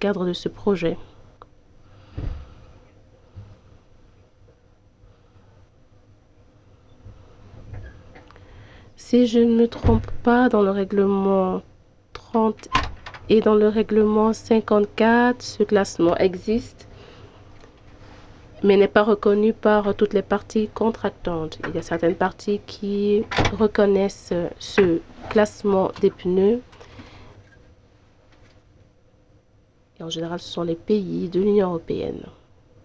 cadre de ce projet. Si je ne me trompe pas, dans le règlement 30 et dans le règlement 54, ce classement existe, mais n'est pas reconnu par toutes les parties contractantes. Il y a certaines parties qui reconnaissent ce classement des pneus. Et en général, ce sont les pays de l'Union européenne.